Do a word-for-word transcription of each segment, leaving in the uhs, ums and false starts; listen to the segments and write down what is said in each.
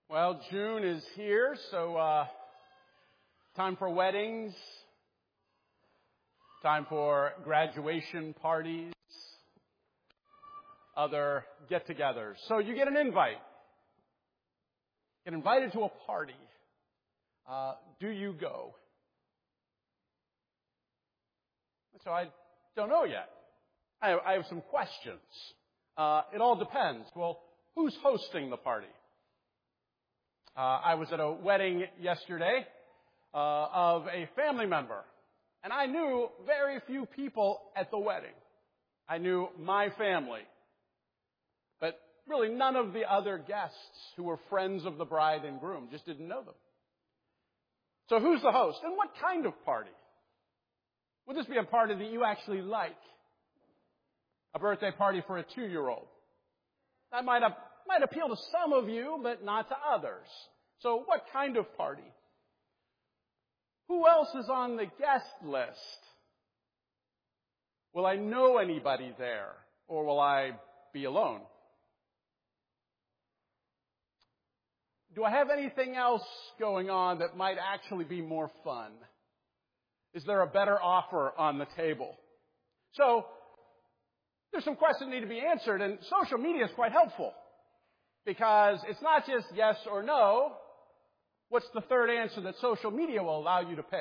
Well, June is here, so uh, time for weddings, time for graduation parties, other get-togethers. So you get an invite. Get invited to a party. Uh, do you go? So I don't know yet. I have, I have some questions. Uh, it all depends. Well, who's hosting the party? Uh, I was at a wedding yesterday uh, of a family member, and I knew very few people at the wedding. I knew my family, but really none of the other guests who were friends of the bride and groom. Just didn't know them. So who's the host, and what kind of party? Would this be a party that you actually like? A birthday party for a two-year-old. That might have Might appeal to some of you, but not to others. So what kind of party? Who else is on the guest list? Will I know anybody there, or will I be alone? Do I have anything else going on that might actually be more fun? Is there a better offer on the table? So there's some questions that need to be answered, and social media is quite helpful. Because it's not just yes or no. What's the third answer that social media will allow you to pick?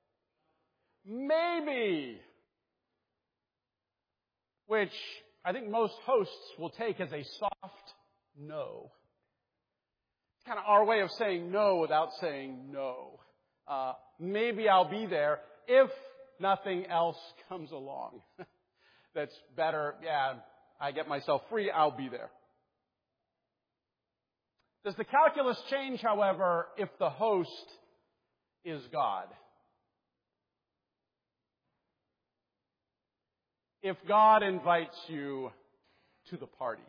Maybe. Which I think most hosts will take as a soft no. It's kind of our way of saying no without saying no. Uh, maybe I'll be there if nothing else comes along. That's better. Yeah, I get myself free. I'll be there. Does the calculus change, however, if the host is God? If God invites you to the party,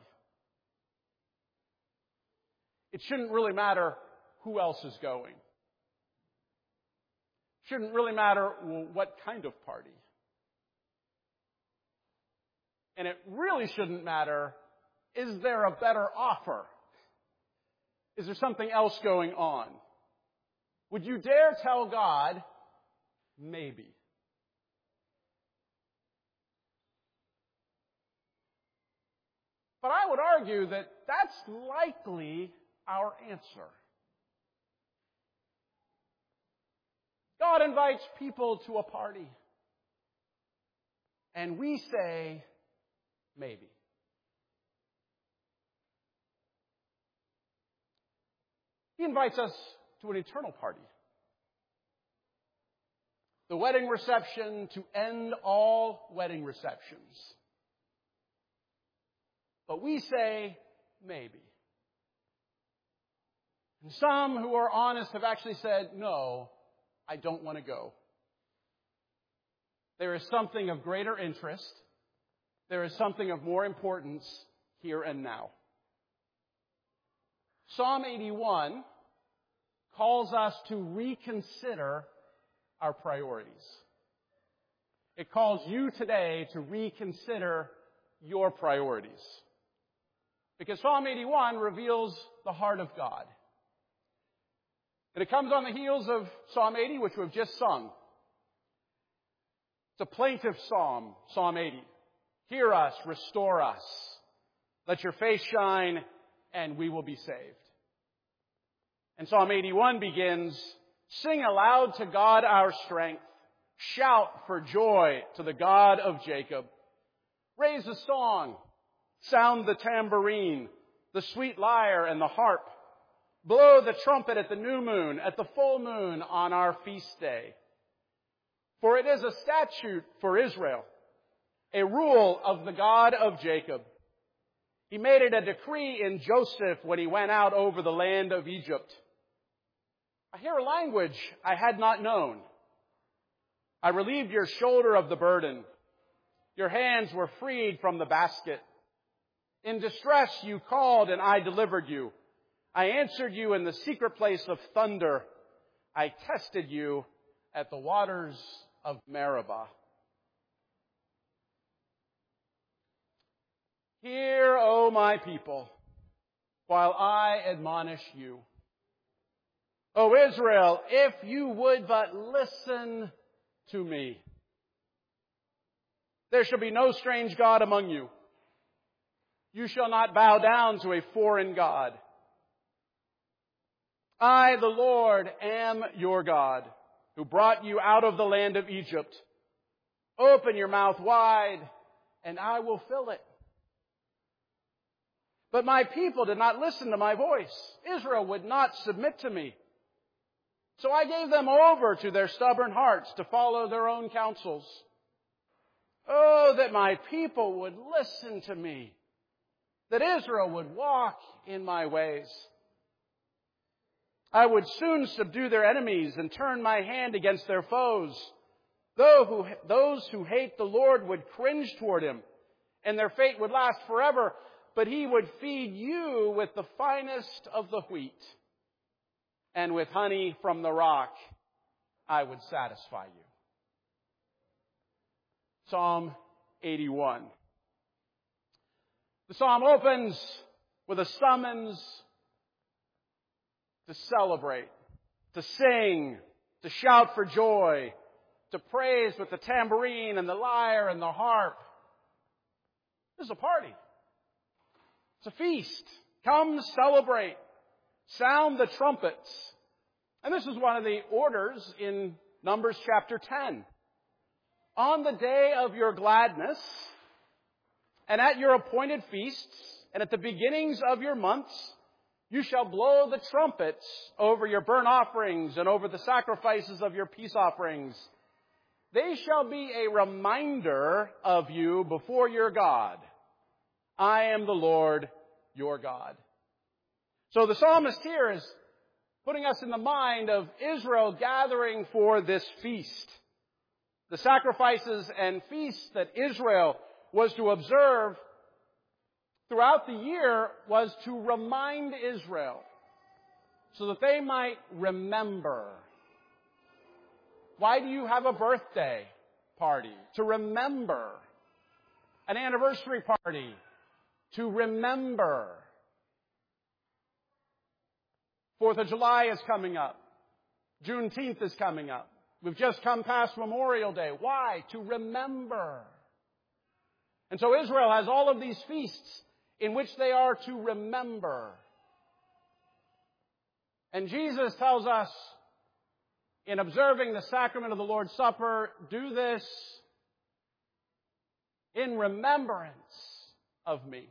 it shouldn't really matter who else is going. It shouldn't really matter what kind of party. And it really shouldn't matter, is there a better offer? Is there something else going on? Would you dare tell God, maybe? But I would argue that that's likely our answer. God invites people to a party, and we say, maybe. He invites us to an eternal party. The wedding reception to end all wedding receptions. But we say, maybe. And some who are honest have actually said, no, I don't want to go. There is something of greater interest. There is something of more importance here and now. Psalm eighty-one calls us to reconsider our priorities. It calls you today to reconsider your priorities. Because Psalm eighty-one reveals the heart of God. And it comes on the heels of Psalm eighty, which we've just sung. It's a plaintive psalm, Psalm eighty. Hear us, restore us. Let your face shine, and we will be saved. And Psalm eighty-one begins, sing aloud to God our strength. Shout for joy to the God of Jacob. Raise a song. Sound the tambourine, the sweet lyre and the harp. Blow the trumpet at the new moon, at the full moon on our feast day. For it is a statute for Israel, a rule of the God of Jacob. He made it a decree in Joseph when he went out over the land of Egypt. I hear a language I had not known. I relieved your shoulder of the burden. Your hands were freed from the basket. In distress you called and I delivered you. I answered you in the secret place of thunder. I tested you at the waters of Meribah. Hear, O my people, while I admonish you. O Israel, if you would but listen to me. There shall be no strange God among you. You shall not bow down to a foreign god. I, the Lord, am your God, who brought you out of the land of Egypt. Open your mouth wide, and I will fill it. But my people did not listen to my voice. Israel would not submit to me. So I gave them over to their stubborn hearts to follow their own counsels. Oh, that my people would listen to me, that Israel would walk in my ways. I would soon subdue their enemies and turn my hand against their foes. Those who hate the Lord would cringe toward him, and their fate would last forever. But he would feed you with the finest of the wheat, and with honey from the rock I would satisfy you. Psalm eighty-one. The psalm opens with a summons to celebrate, to sing, to shout for joy, to praise with the tambourine and the lyre and the harp. This is a party. It's a feast. Come celebrate. Sound the trumpets. And this is one of the orders in Numbers chapter ten. On the day of your gladness, and at your appointed feasts, and at the beginnings of your months, you shall blow the trumpets over your burnt offerings and over the sacrifices of your peace offerings. They shall be a reminder of you before your God. I am the Lord your God. So the psalmist here is putting us in the mind of Israel gathering for this feast. The sacrifices and feasts that Israel was to observe throughout the year was to remind Israel so that they might remember. Why do you have a birthday party? To remember. An anniversary party? To remember. Fourth of July is coming up. Juneteenth is coming up. We've just come past Memorial Day. Why? To remember. And so Israel has all of these feasts in which they are to remember. And Jesus tells us in observing the sacrament of the Lord's Supper, do this in remembrance of me.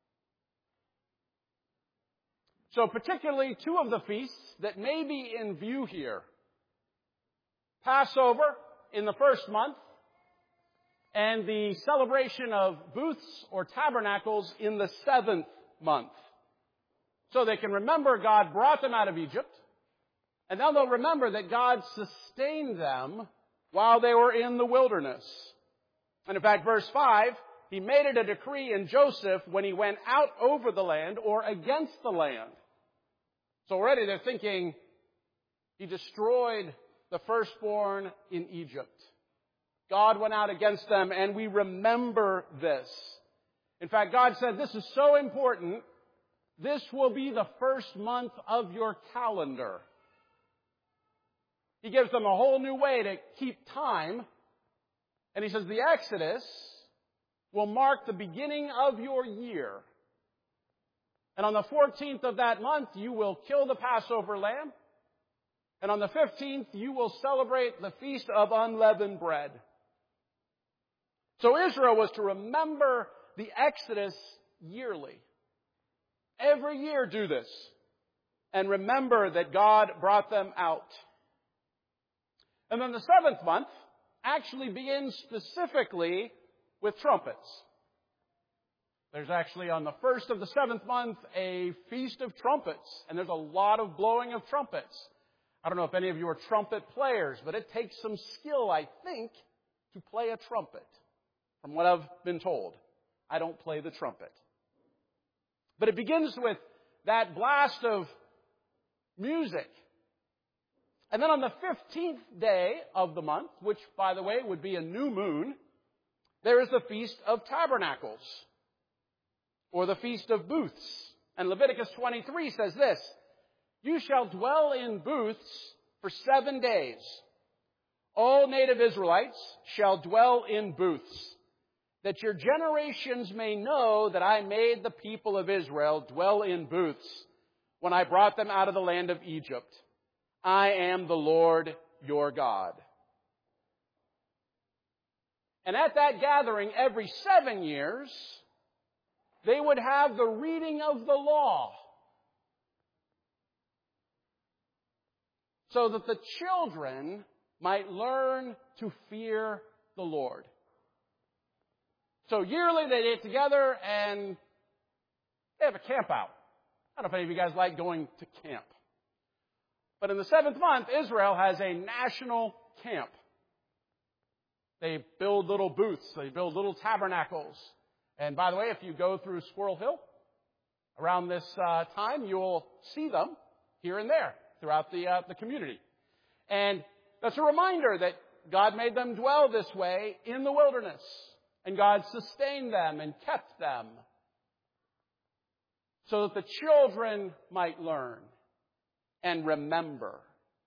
So particularly two of the feasts that may be in view here. Passover in the first month, and the celebration of booths or tabernacles in the seventh month. So they can remember God brought them out of Egypt, and then they'll remember that God sustained them while they were in the wilderness. And in fact, verse five, he made it a decree in Joseph when he went out over the land or against the land. So already they're thinking he destroyed the firstborn in Egypt. God went out against them, and we remember this. In fact, God said, this is so important, this will be the first month of your calendar. He gives them a whole new way to keep time. And he says, the Exodus will mark the beginning of your year. And on the fourteenth of that month, you will kill the Passover lamb. And on the fifteenth, you will celebrate the Feast of Unleavened Bread. So Israel was to remember the Exodus yearly. Every year do this. And remember that God brought them out. And then the seventh month actually begins specifically with trumpets. There's actually on the first of the seventh month a Feast of Trumpets. And there's a lot of blowing of trumpets. I don't know if any of you are trumpet players, but it takes some skill, I think, to play a trumpet. From what I've been told, I don't play the trumpet. But it begins with that blast of music. And then on the fifteenth day of the month, which, by the way, would be a new moon, there is the Feast of Tabernacles, or the Feast of Booths. And Leviticus twenty-three says this, You shall dwell in booths for seven days. All native Israelites shall dwell in booths, that your generations may know that I made the people of Israel dwell in booths when I brought them out of the land of Egypt. I am the Lord your God. And at that gathering, every seven years, they would have the reading of the law, so that the children might learn to fear the Lord. So yearly they get together and they have a camp out. I don't know if any of you guys like going to camp. But in the seventh month, Israel has a national camp. They build little booths. They build little tabernacles. And by the way, if you go through Squirrel Hill around this uh, time, you'll see them here and there throughout the, uh, the community. And that's a reminder that God made them dwell this way in the wilderness. And God sustained them and kept them so that the children might learn and remember.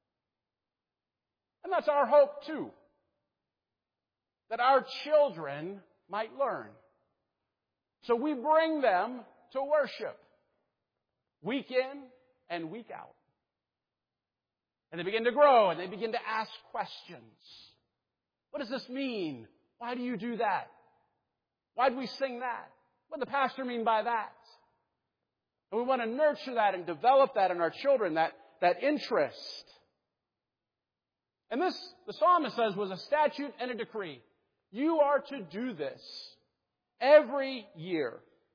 And that's our hope too, that our children might learn. So we bring them to worship week in and week out. And they begin to grow and they begin to ask questions. What does this mean? Why do you do that? Why do we sing that? What does the pastor mean by that? And we want to nurture that and develop that in our children, that, that interest. And this, the psalmist says, was a statute and a decree. You are to do this every year.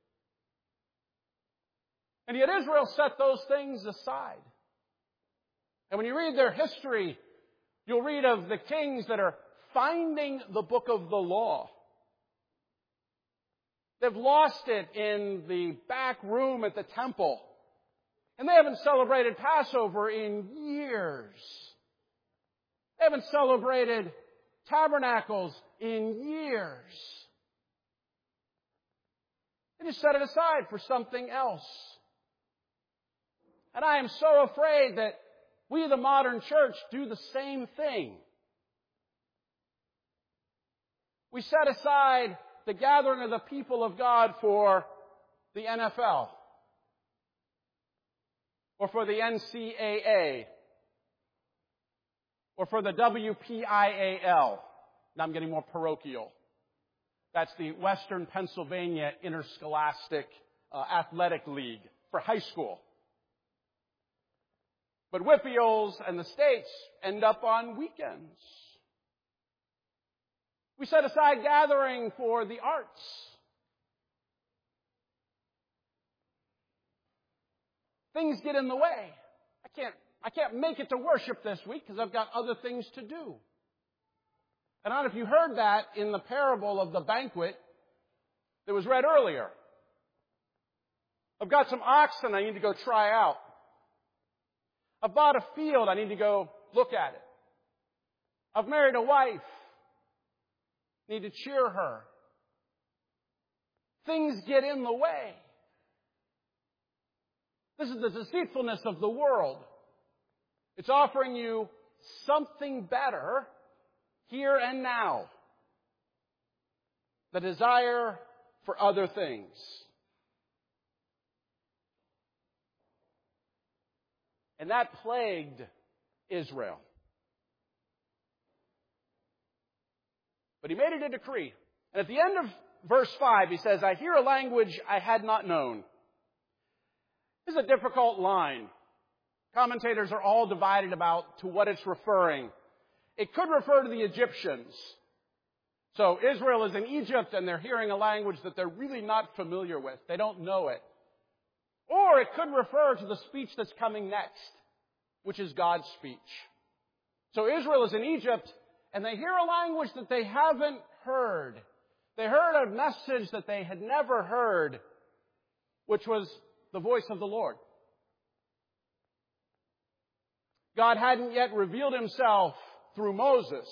And yet Israel set those things aside. And when you read their history, you'll read of the kings that are finding the book of the law. They've lost it in the back room at the temple. And they haven't celebrated Passover in years. They haven't celebrated tabernacles in years. They just set it aside for something else. And I am so afraid that we, the modern church, do the same thing. We set aside the gathering of the people of God for the N F L or for the N C A A or for the W P I A L. Now I'm getting more parochial. That's the Western Pennsylvania Interscholastic uh, Athletic League for high school. But Whippiols and the states end up on weekends. We set aside gathering for the arts. Things get in the way. I can't, I can't make it to worship this week because I've got other things to do. And I don't know if you heard that in the parable of the banquet that was read earlier. I've got some oxen I need to go try out. I've bought a field, I need to go look at it. I've married a wife, need to cheer her. Things get in the way. This is the deceitfulness of the world. It's offering you something better here and now. The desire for other things. And that plagued Israel. But he made it a decree. And at the end of verse five, he says, I hear a language I had not known. This is a difficult line. Commentators are all divided about to what it's referring. It could refer to the Egyptians. So Israel is in Egypt and they're hearing a language that they're really not familiar with. They don't know it. Or it could refer to the speech that's coming next, which is God's speech. So Israel is in Egypt, and they hear a language that they haven't heard. They heard a message that they had never heard, which was the voice of the Lord. God hadn't yet revealed himself through Moses.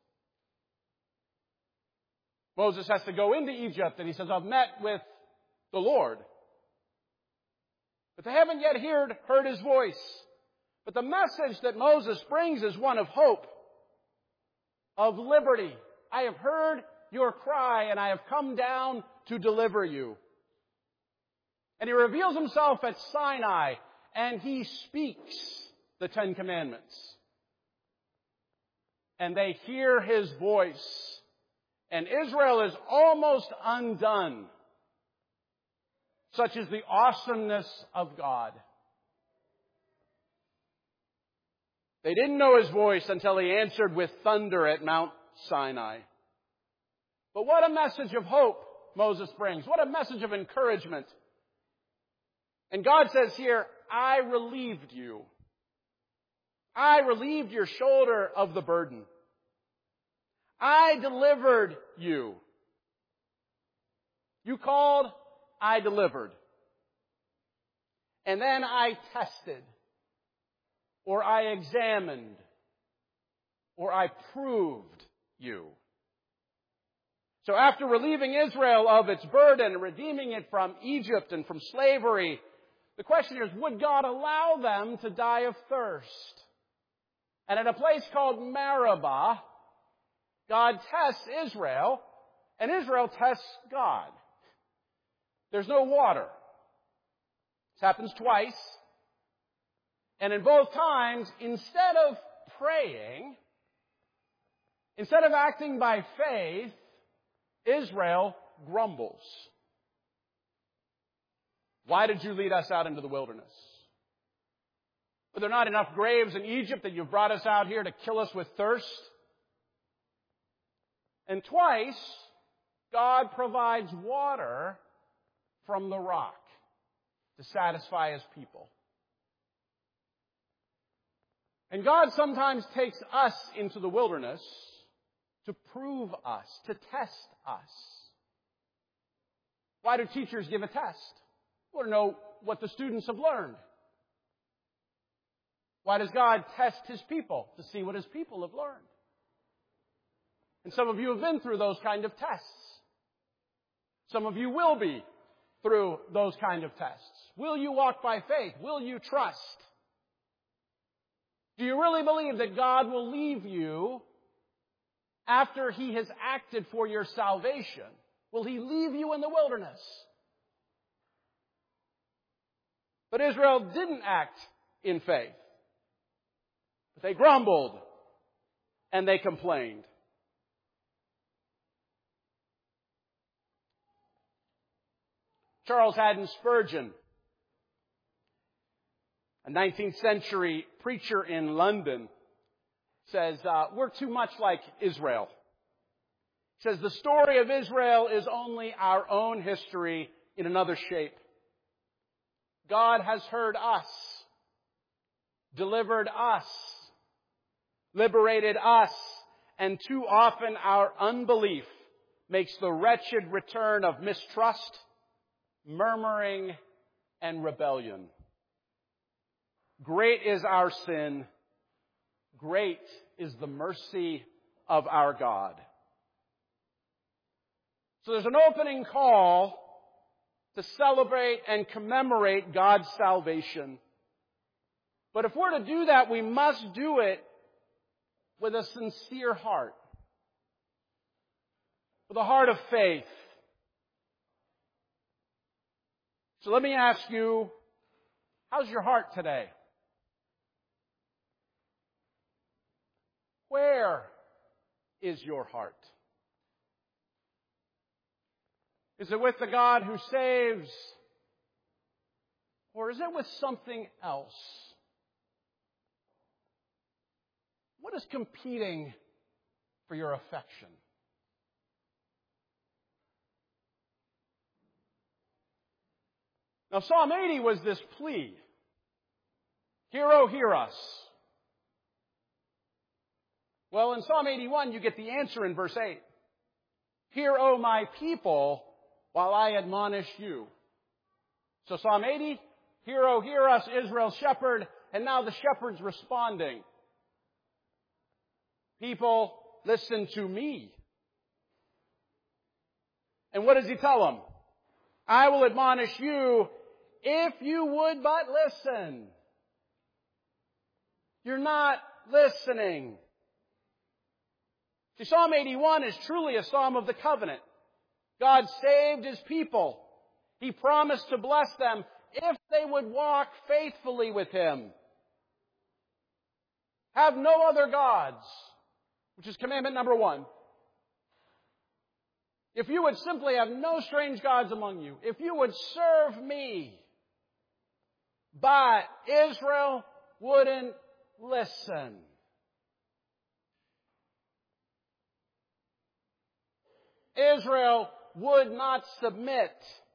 Moses has to go into Egypt, and he says, I've met with the Lord. But they haven't yet heard, heard his voice. But the message that Moses brings is one of hope, of liberty. I have heard your cry, and I have come down to deliver you. And he reveals himself at Sinai, and he speaks the Ten Commandments. And they hear his voice. And Israel is almost undone. Such is the awesomeness of God. They didn't know his voice until he answered with thunder at Mount Sinai. But what a message of hope Moses brings. What a message of encouragement. And God says here, I relieved you. I relieved your shoulder of the burden. I delivered you. You called, I delivered. And then I tested, or I examined, or I proved you. So after relieving Israel of its burden, redeeming it from Egypt and from slavery, the question is, would God allow them to die of thirst? And at a place called Meribah, God tests Israel, and Israel tests God. There's no water. This happens twice. And in both times, instead of praying, instead of acting by faith, Israel grumbles. Why did you lead us out into the wilderness? Were there not enough graves in Egypt that you've brought us out here to kill us with thirst? And twice, God provides water from the rock to satisfy his people. And God sometimes takes us into the wilderness to prove us, to test us. Why do teachers give a test? Well, to know what the students have learned. Why does God test his people? To see what his people have learned. And some of you have been through those kind of tests. Some of you will be through those kind of tests. Will you walk by faith? Will you trust? Do you really believe that God will leave you after he has acted for your salvation? Will he leave you in the wilderness? But Israel didn't act in faith. But they grumbled and they complained. Charles Haddon Spurgeon, a nineteenth century preacher in London, says, uh, we're too much like Israel. He says, the story of Israel is only our own history in another shape. God has heard us, delivered us, liberated us, and too often our unbelief makes the wretched return of mistrust, murmuring, and rebellion. Great is our sin. Great is the mercy of our God. So there's an opening call to celebrate and commemorate God's salvation. But if we're to do that, we must do it with a sincere heart, with a heart of faith. So let me ask you, how's your heart today? Where is your heart? Is it with the God who saves? Or is it with something else? What is competing for your affection? Now, Psalm eighty was this plea. Hear, O hear us. Well, in Psalm eighty-one, you get the answer in verse eight. Hear, O my people, while I admonish you. So Psalm eighty, hear, O hear us, Israel's shepherd, and now the shepherd's responding. People, listen to me. And what does he tell them? I will admonish you if you would but listen. You're not listening. See, Psalm eighty-one is truly a psalm of the covenant. God saved His people. He promised to bless them if they would walk faithfully with Him. Have no other gods, which is commandment number one. If you would simply have no strange gods among you, if you would serve me, but Israel wouldn't listen. Israel would not submit.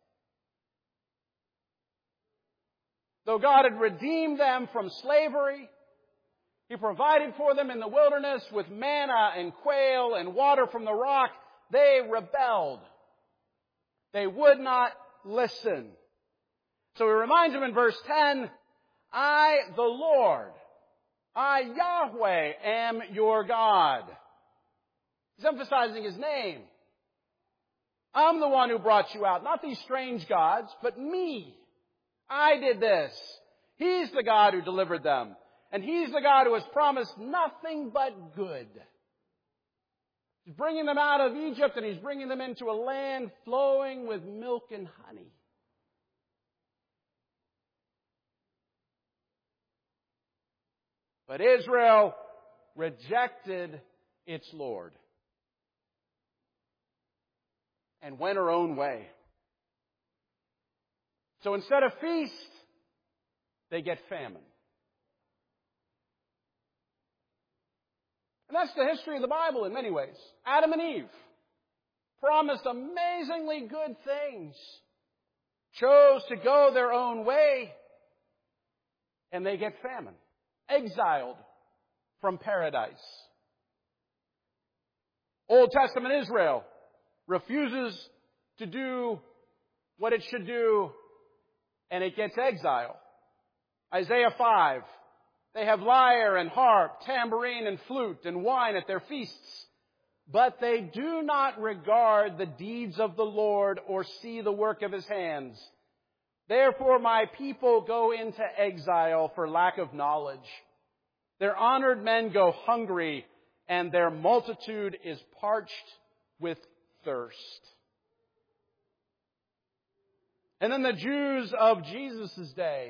Though God had redeemed them from slavery, He provided for them in the wilderness with manna and quail and water from the rock, they rebelled. They would not listen. So He reminds them in verse ten, I, the Lord, I, Yahweh, am your God. He's emphasizing His name. I'm the one who brought you out, not these strange gods, but me. I did this. He's the God who delivered them. And He's the God who has promised nothing but good. He's bringing them out of Egypt and He's bringing them into a land flowing with milk and honey. But Israel rejected its Lord and went her own way. So instead of feast, they get famine. And that's the history of the Bible in many ways. Adam and Eve promised amazingly good things, chose to go their own way, and they get famine, exiled from paradise. Old Testament Israel refuses to do what it should do, and it gets exile. Isaiah five. They have lyre and harp, tambourine and flute and wine at their feasts, but they do not regard the deeds of the Lord or see the work of His hands. Therefore my people go into exile for lack of knowledge. Their honored men go hungry, and their multitude is parched with thirst. And then the Jews of Jesus' day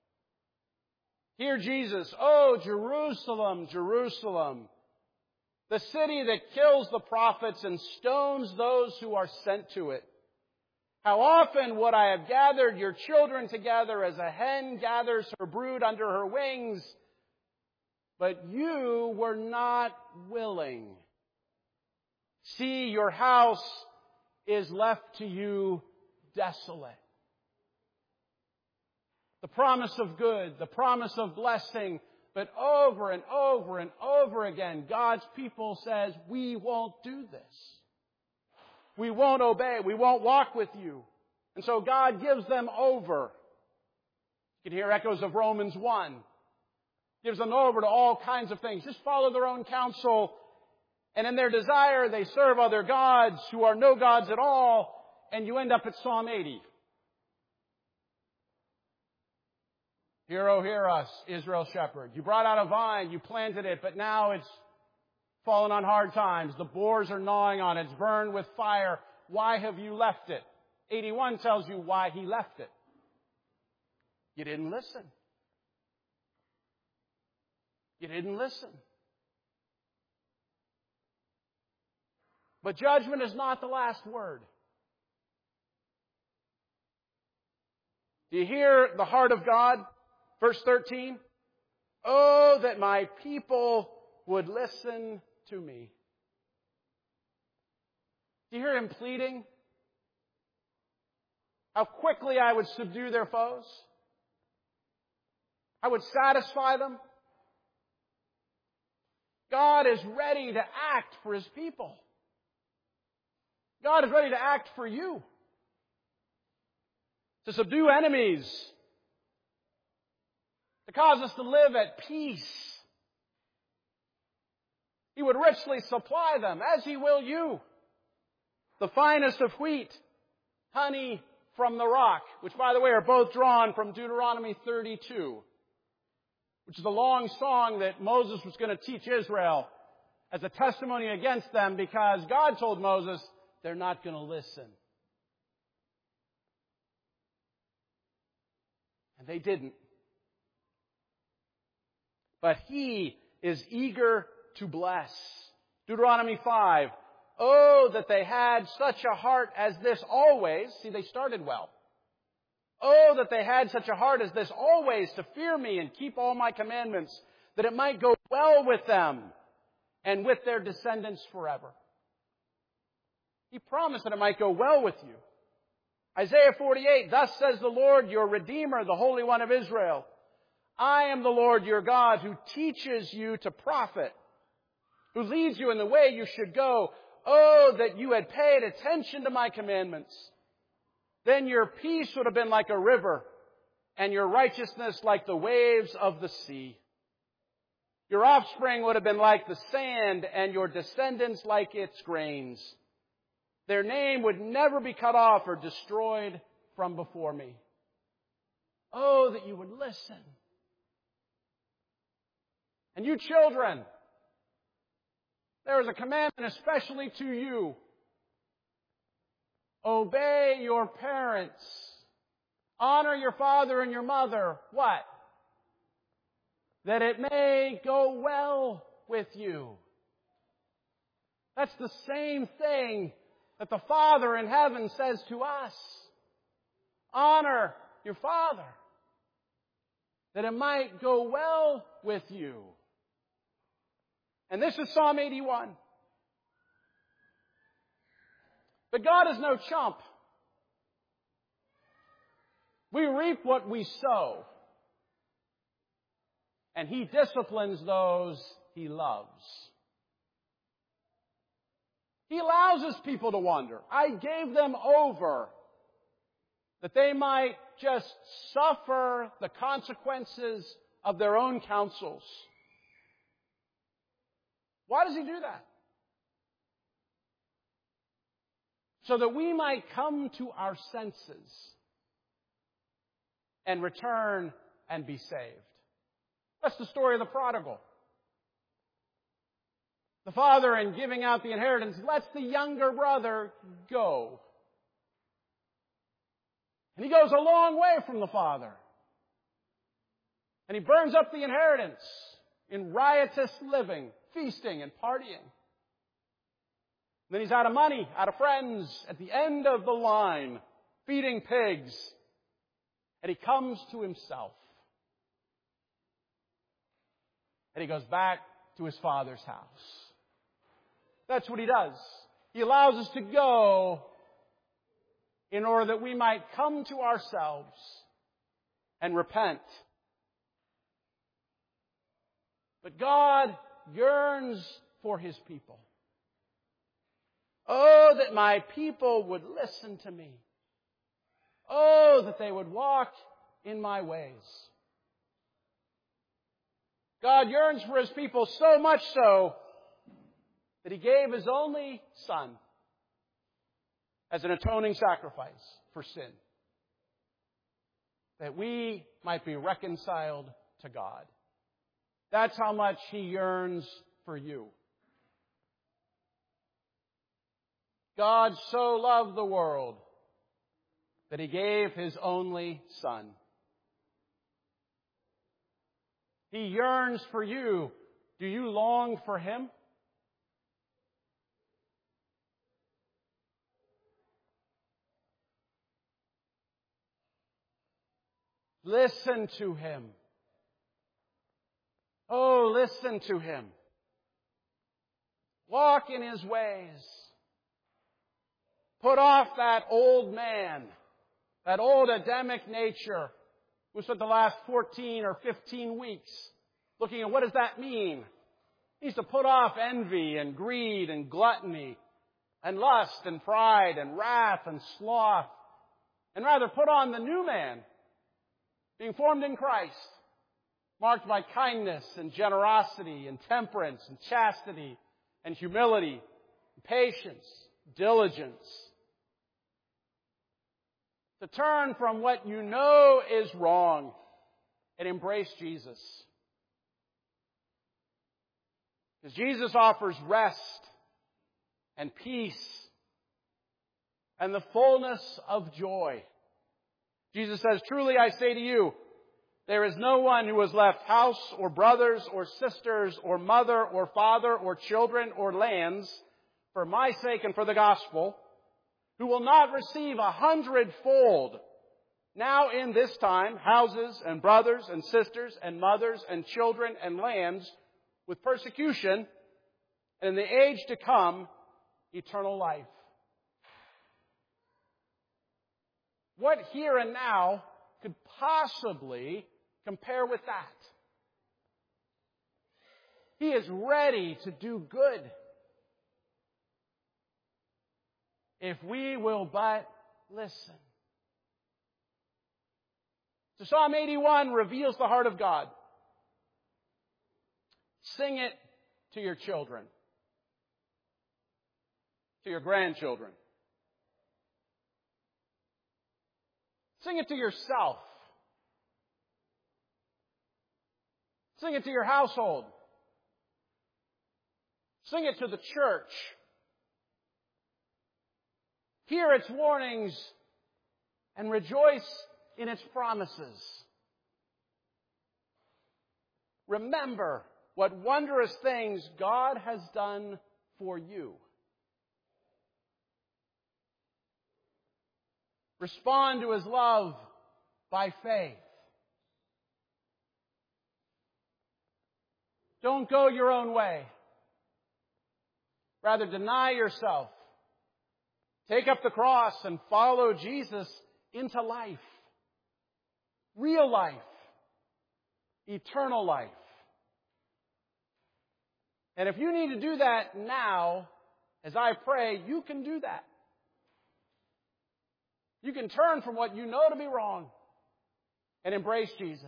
hear Jesus, oh, Jerusalem, Jerusalem, the city that kills the prophets and stones those who are sent to it. How often would I have gathered your children together as a hen gathers her brood under her wings, but you were not willing. See, your house is left to you desolate. The promise of good, the promise of blessing, but over and over and over again, God's people says, we won't do this. We won't obey. We won't walk with you. And so God gives them over. You can hear echoes of Romans one. Gives them over to all kinds of things. Just follow their own counsel. And in their desire, they serve other gods who are no gods at all. And you end up at Psalm eighty. Hear, oh, hear us, Israel shepherd. You brought out a vine, you planted it, but now it's fallen on hard times. The boars are gnawing on it. It's burned with fire. Why have you left it? eighty-one tells you why He left it. You didn't listen. You didn't listen. But judgment is not the last word. Do you hear the heart of God? Verse thirteen. Oh, that my people would listen to me. Do you hear Him pleading? How quickly I would subdue their foes. I would satisfy them. God is ready to act for His people. God is ready to act for you. To subdue enemies. To cause us to live at peace. He would richly supply them, as He will you. The finest of wheat, honey from the rock, which, by the way, are both drawn from Deuteronomy thirty-two. which is a long song that Moses was going to teach Israel as a testimony against them because God told Moses they're not going to listen. And they didn't. But He is eager to bless. Deuteronomy five. Oh, that they had such a heart as this always. See, they started well. Oh, that they had such a heart as this always to fear me and keep all my commandments, that it might go well with them and with their descendants forever. He promised that it might go well with you. Isaiah forty-eight, thus says the Lord, your Redeemer, the Holy One of Israel. I am the Lord your God who teaches you to profit, who leads you in the way you should go. Oh, that you had paid attention to my commandments. Then your peace would have been like a river, and your righteousness like the waves of the sea. Your offspring would have been like the sand, and your descendants like its grains. Their name would never be cut off or destroyed from before me. Oh, that you would listen. And you children, there is a commandment especially to you. Obey your parents. Honor your father and your mother. What? That it may go well with you. That's the same thing that the Father in heaven says to us. Honor your father, that it might go well with you. And this is Psalm eighty-one. But God is no chump. We reap what we sow. And He disciplines those He loves. He allows His people to wander. I gave them over that they might just suffer the consequences of their own counsels. Why does He do that? So that we might come to our senses and return and be saved. That's the story of the prodigal. The father, in giving out the inheritance, lets the younger brother go. And he goes a long way from the father. And he burns up the inheritance in riotous living, feasting and partying. Then he's out of money, out of friends, at the end of the line, feeding pigs. And he comes to himself. And he goes back to his father's house. That's what He does. He allows us to go in order that we might come to ourselves and repent. But God yearns for His people. Oh, that my people would listen to me. Oh, that they would walk in my ways. God yearns for His people so much so that He gave His only Son as an atoning sacrifice for sin, that we might be reconciled to God. That's how much He yearns for you. God so loved the world that He gave His only Son. He yearns for you. Do you long for Him? Listen to Him. Oh, listen to Him. Walk in His ways. Put off that old man, that old Adamic nature. We spent the last fourteen or fifteen weeks looking at what does that mean. He needs to put off envy and greed and gluttony and lust and pride and wrath and sloth, and rather put on the new man, being formed in Christ, marked by kindness and generosity and temperance and chastity and humility, and patience, diligence. To turn from what you know is wrong and embrace Jesus. As Jesus offers rest and peace and the fullness of joy. Jesus says, truly I say to you, there is no one who has left house or brothers or sisters or mother or father or children or lands for my sake and for the gospel, who will not receive a hundredfold now in this time houses and brothers and sisters and mothers and children and lands with persecution, and in the age to come, eternal life. What here and now could possibly compare with that? He is ready to do good if we will but listen. So Psalm eighty-one reveals the heart of God. Sing it to your children, to your grandchildren. Sing it to yourself. Sing it to your household. Sing it to the church. Hear its warnings and rejoice in its promises. Remember what wondrous things God has done for you. Respond to His love by faith. Don't go your own way. Rather, deny yourself. Take up the cross and follow Jesus into life. Real life. Eternal life. And if you need to do that now, as I pray, you can do that. You can turn from what you know to be wrong and embrace Jesus.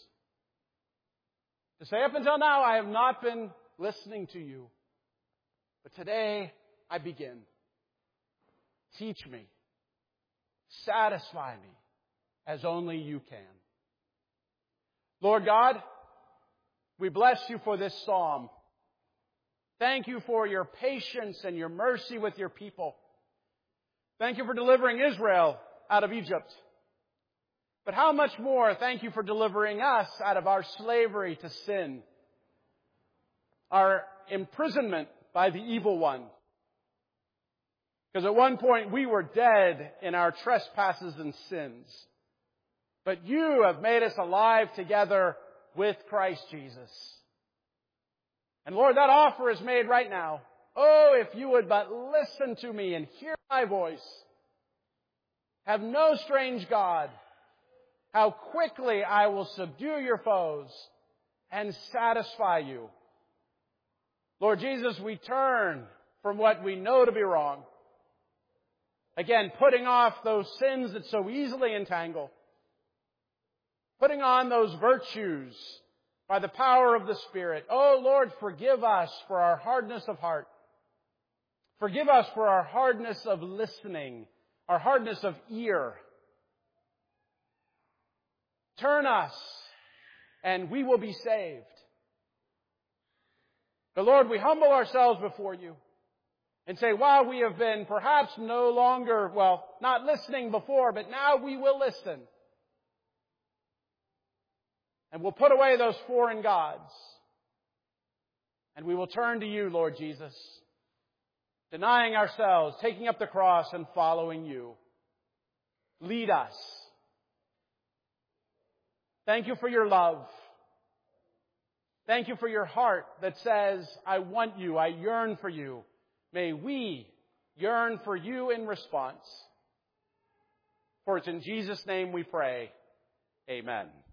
To say, up until now, I have not been listening to you. But today, I begin. Teach me. Satisfy me as only you can. Lord God, we bless you for this psalm. Thank you for your patience and your mercy with your people. Thank you for delivering Israel out of Egypt. But how much more thank you for delivering us out of our slavery to sin, our imprisonment by the evil one. Because at one point we were dead in our trespasses and sins. But you have made us alive together with Christ Jesus. And Lord, that offer is made right now. Oh, if you would but listen to me and hear my voice. Have no strange God. How quickly I will subdue your foes and satisfy you. Lord Jesus, we turn from what we know to be wrong. Again, putting off those sins that so easily entangle. Putting on those virtues by the power of the Spirit. Oh, Lord, forgive us for our hardness of heart. Forgive us for our hardness of listening, our hardness of ear. Turn us, and we will be saved. But Lord, we humble ourselves before you and say, while we have been perhaps no longer, well, not listening before, but now we will listen. And we'll put away those foreign gods. And we will turn to you, Lord Jesus, denying ourselves, taking up the cross, and following you. Lead us. Thank you for your love. Thank you for your heart that says, I want you, I yearn for you. May we yearn for you in response. For it's in Jesus' name we pray. Amen.